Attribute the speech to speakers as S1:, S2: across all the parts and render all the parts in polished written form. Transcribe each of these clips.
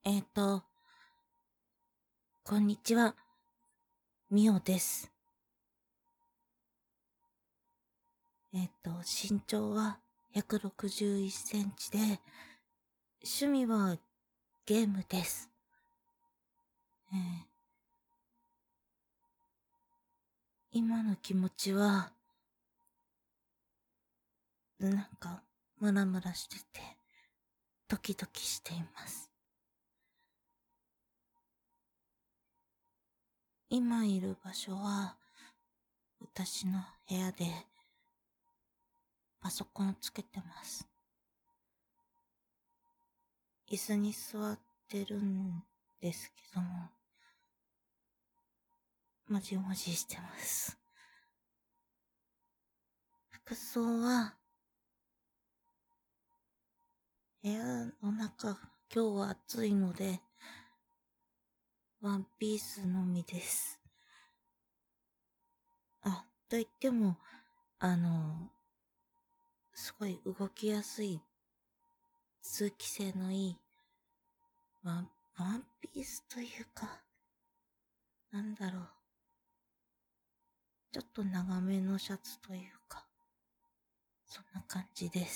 S1: えっと、こんにちは、みおです。身長は161センチで、趣味はゲームです。今の気持ちは、ムラムラしてて、ドキドキしています。今いる場所は、私の部屋で、パソコンをつけてます。椅子に座ってるんですけども、もじもじしてます。服装は、部屋の中、今日は暑いので、ワンピースのみです。と言っても、すごい動きやすい、通気性のいい、ワンピースというか、ちょっと長めのシャツというか、そんな感じです。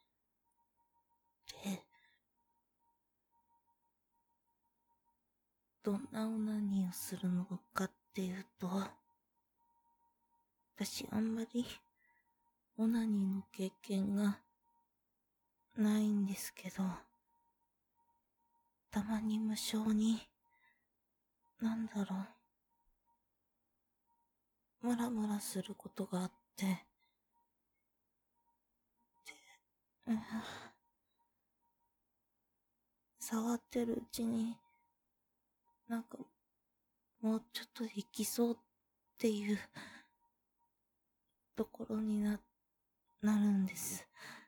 S1: で、どんなオナニーをするのかっていうと、私あんまりオナニーの経験がないんですけど、たまに無性に、ムラムラすることがあって、うん、触ってるうちに、もうちょっと行きそうっていうところになるんです。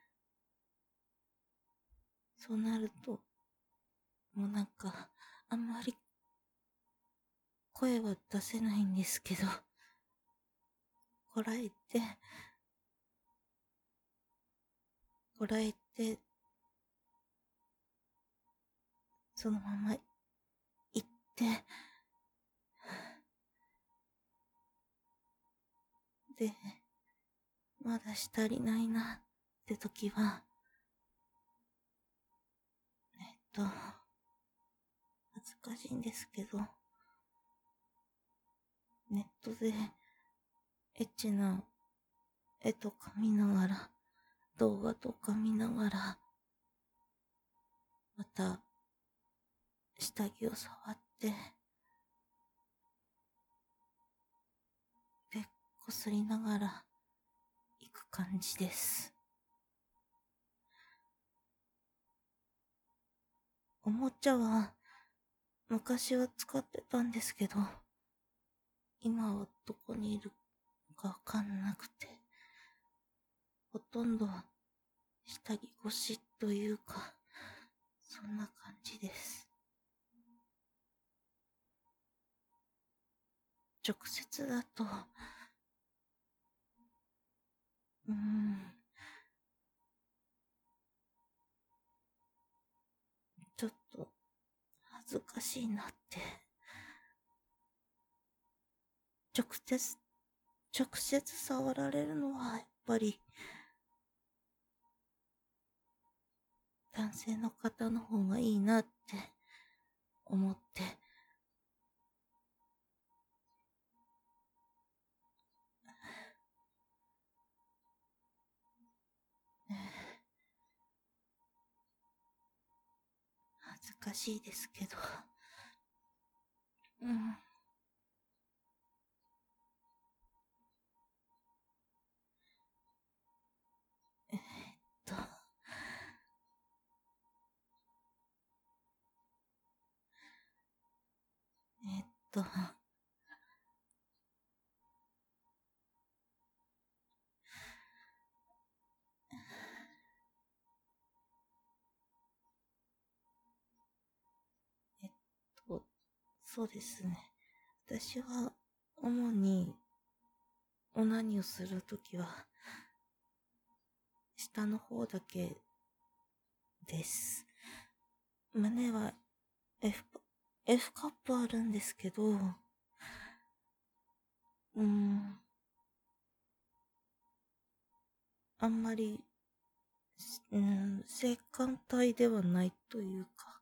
S1: そうなると、もうあんまり声は出せないんですけど、こらえて、そのまま行って、で、まだ足りないなって時は、恥ずかしいんですけど、ネットでエッチな絵とか見ながら、動画とか見ながら、また、下着を触って、で、こすりながら、行く感じです。おもちゃは、昔は使ってたんですけど、今はどこにいるかわかんなくて、ほとんどは下着越しというか、そんな感じです。直接だと、ちょっと恥ずかしいなって。直接触られるのはやっぱり、男性の方の方がいいなって思って、恥ずかしいですけど、うん。えーっと、えーっと、えっそうですね。私は、主に、オナニーをするときは、下の方だけです。胸は F、F カップあるんですけど、あんまり、性感帯ではないというか、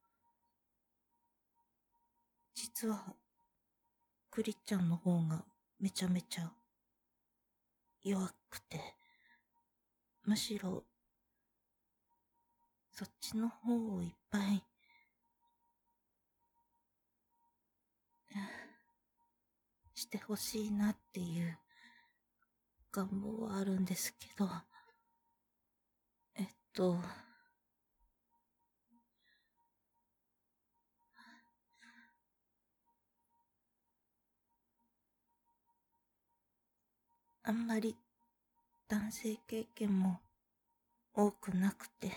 S1: 実は、クリちゃんの方がめちゃめちゃ弱くて、むしろ、そっちの方をいっぱい、してほしいなっていう願望はあるんですけど、えっと、あんまり男性経験も多くなくて、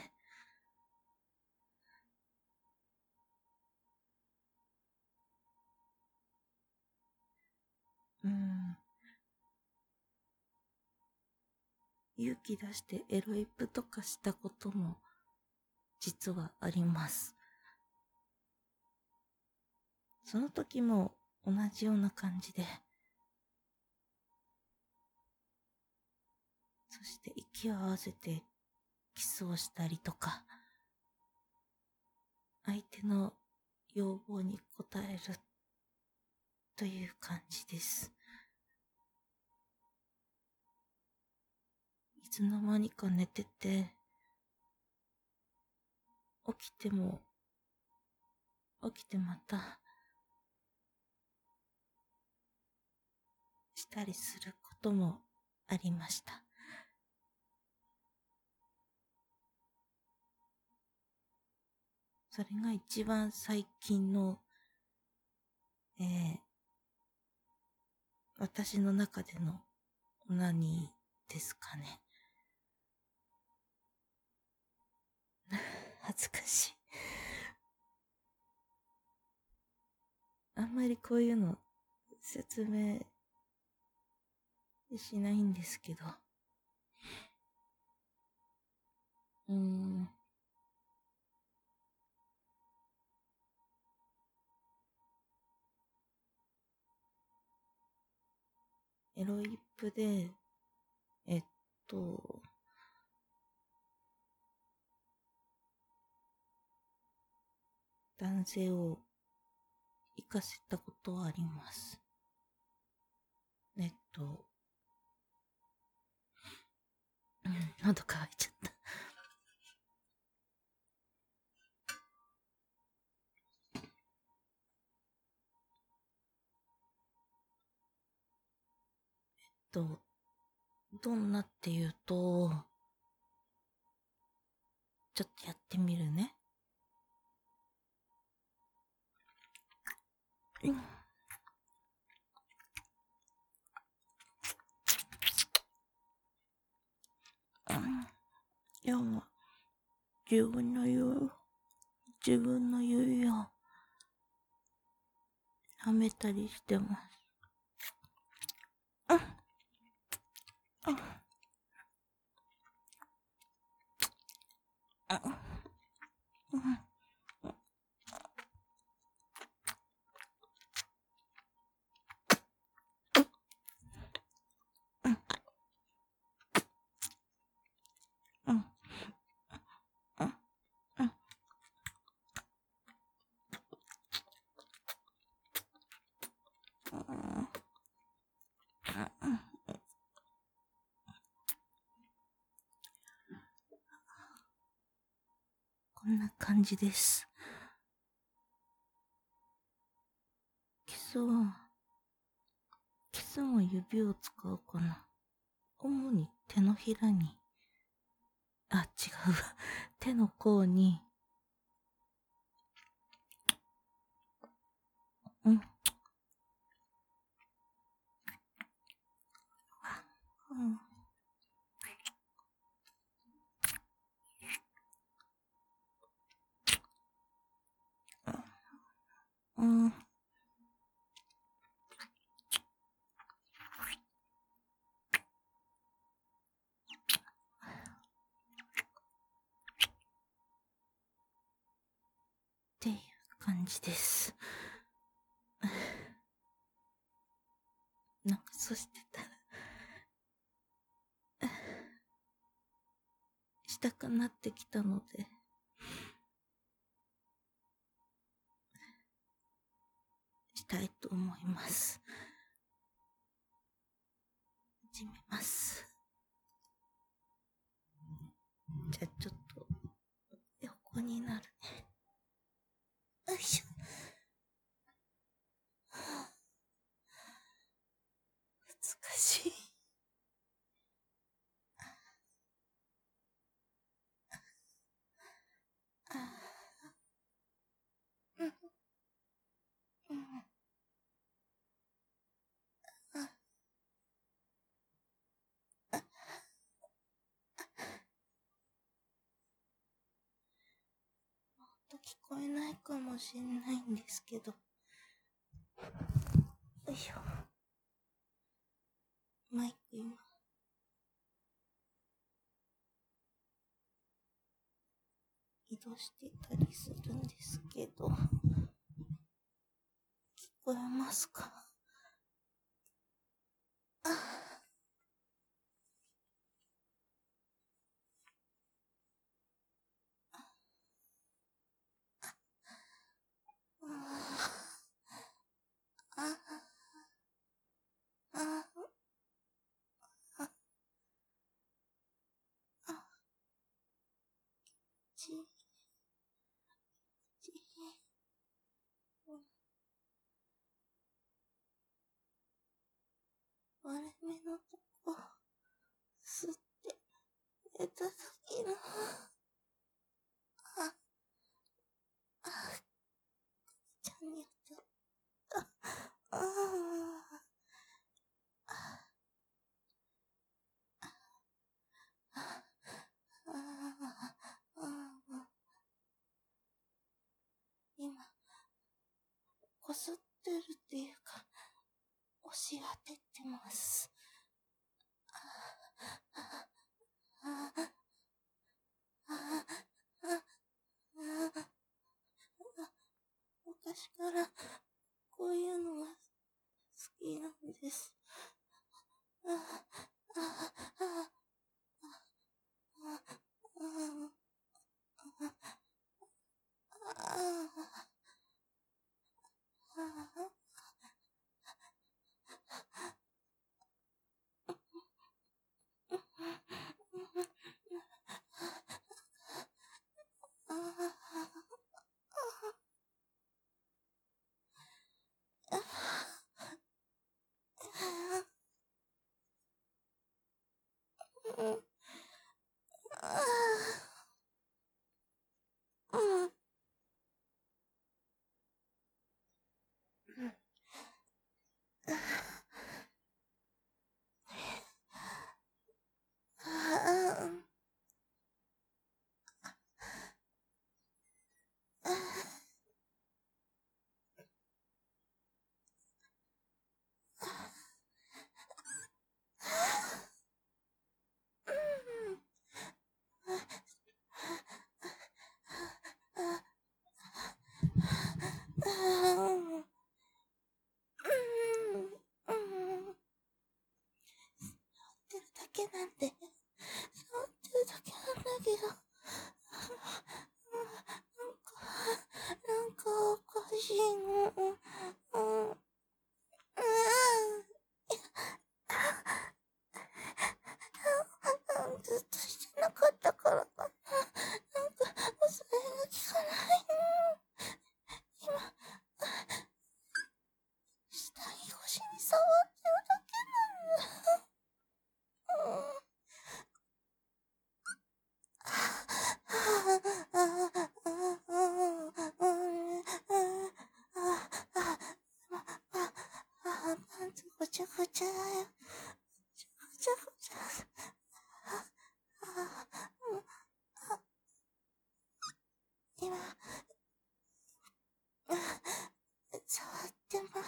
S1: 勇気出してエロイプとかしたことも実はあります。その時も同じような感じで、そして息を合わせてキスをしたりとか、相手の要望に応えるという感じです。いつの間にか寝てて、起きてまたしたりすることもありました。それが一番最近の、私の中でのオナニーですかね。恥ずかしい。あんまりこういうの説明しないんですけど。エロイップで、えっと、男性を行かせたことはあります。喉乾いちゃった。どんなっていうと、ちょっとやってみるね。いや、もう、自分の指を、はめたりしてます。こんな感じです。キスも指を使うかな。主に手のひらに、違うわ。手の甲に、っていう感じです。なんかそうしてたらしたくなってきたので、したいと思います。始めます。じゃあちょっと横になるね。よいしょ。難しい。聞こえないかもしれないんですけど。よいしょ。マイク今、移動してたりするんですけど、聞こえますか？割れ目のとこ、吸って寝た時の、ちゃんにやっちゃった。今、こすってるっていうか、押し当ててます。昔からこういうのが好きなんです。ってるだけなんで、触ってるだけなんだけど、なんかおかしいの。ずっとしてなかったからかな。なんか、それが効かないの。今、下着越しに触ってるだけなんだ。ごちゃごちゃだよ。ごちゃごちゃ。今、触ってます。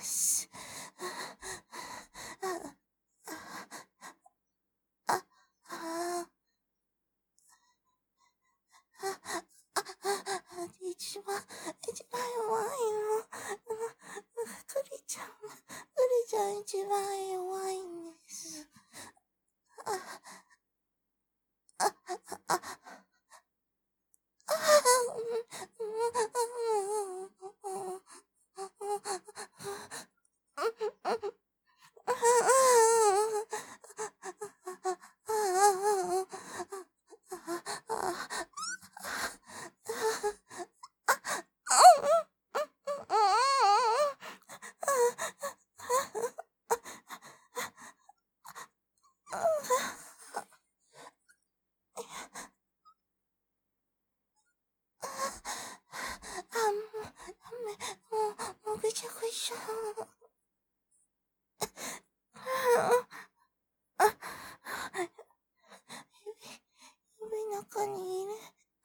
S1: 一番弱い。 一番弱いんです。もうぐちゃぐちゃ。指中にいる。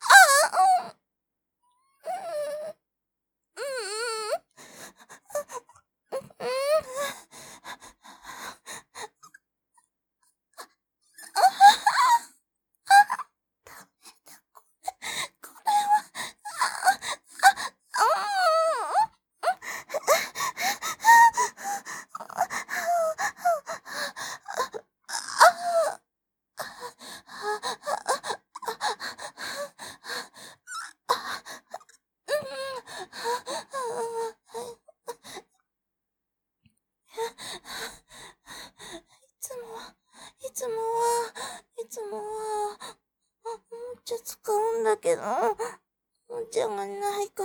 S1: いつもは、おもちゃ使うんだけど、おもちゃがないから、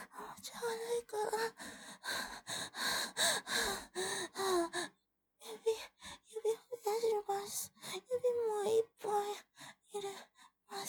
S1: 指増やします。指もいっぱい入れます。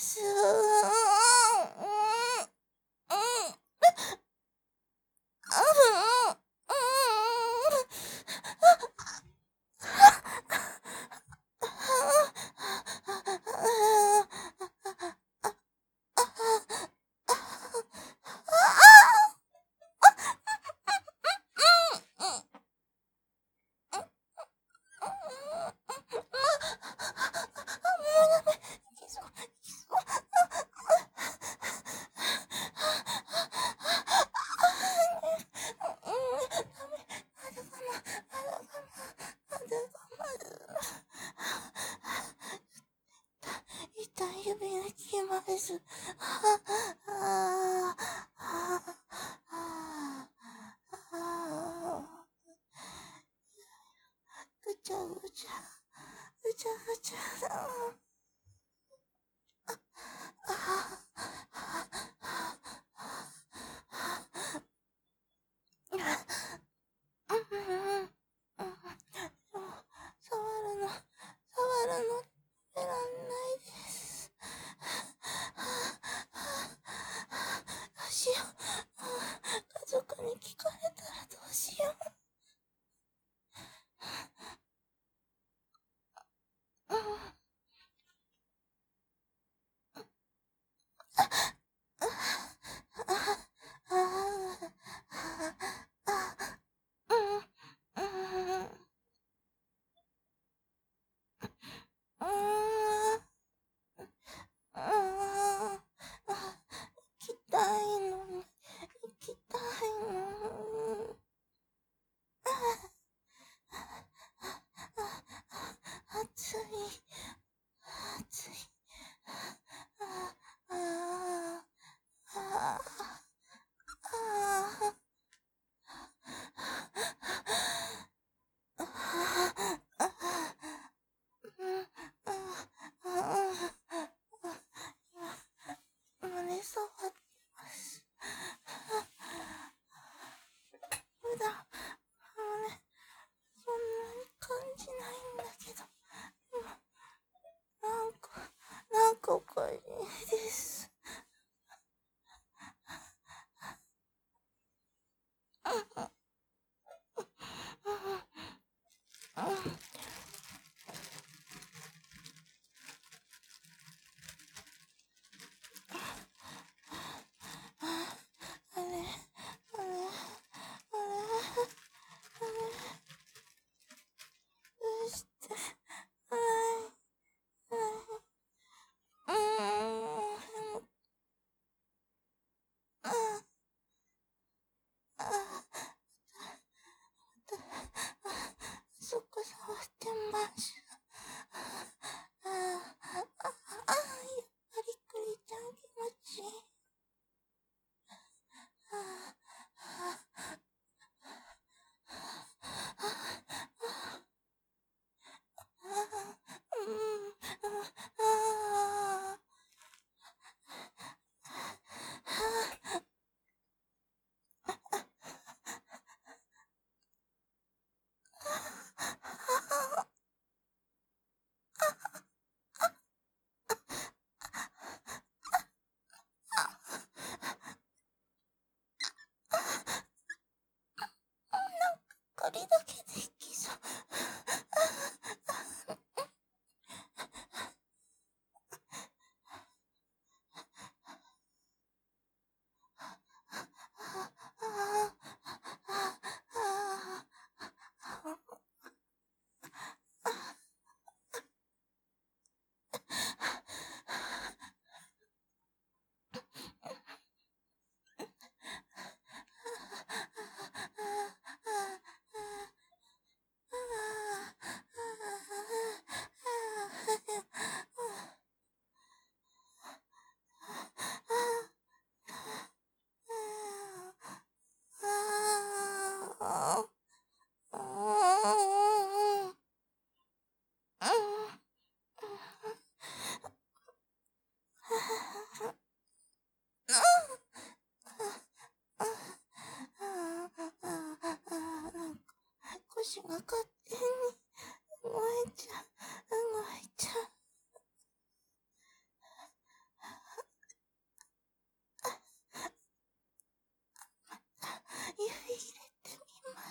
S1: 痛い指が消えます。ぐちゃぐちゃ、ぐちゃぐちゃだ。触るの、やらないです。 人だけできそう。腰が勝手に動いちゃう。指入れてみます。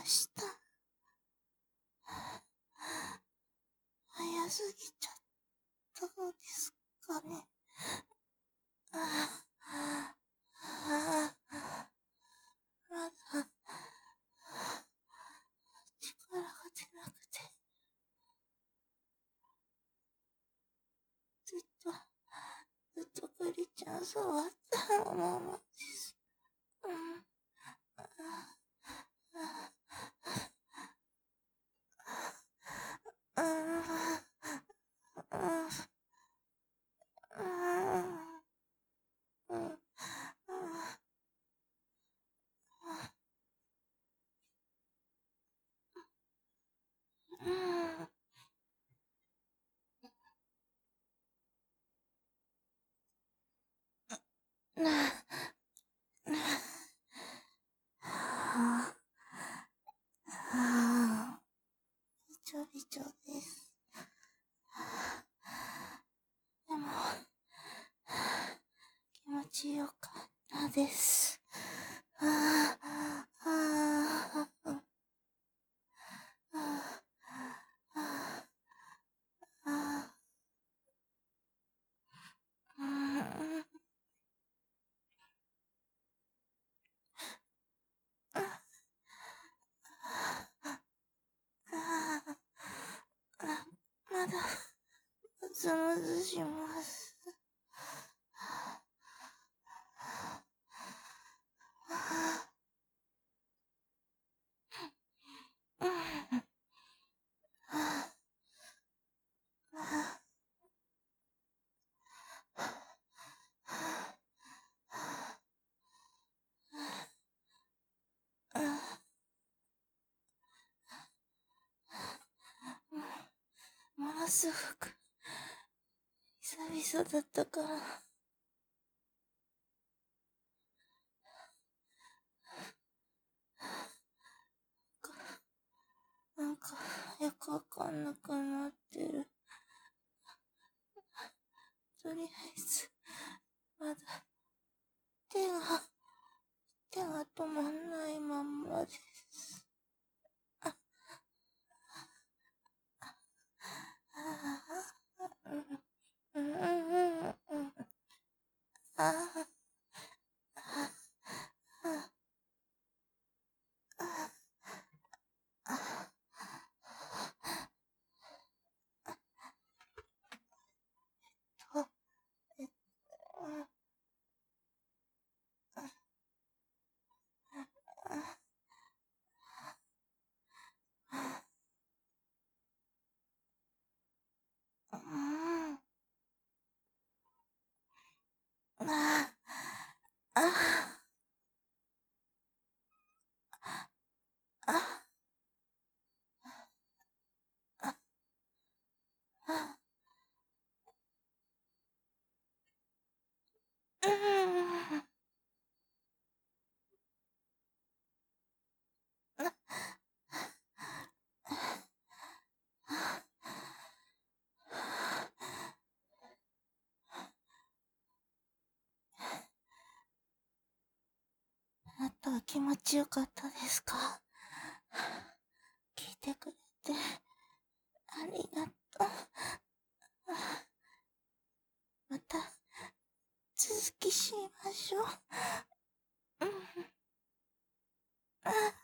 S1: した。早すぎちゃったのですかね。まだ、力が出なくて、ずっとクリちゃん触ったままです。びちょびちょです。でも、気持ちよかったです。まだ、むずむずします。ものすごく、久々だったから。なんか、よくわかんなくなってる。とりあえず、まだ、手が止まんないまんまです。あなたは気持ちよかったですか？聞いてくれて、ありがとう。また、続きしましょう。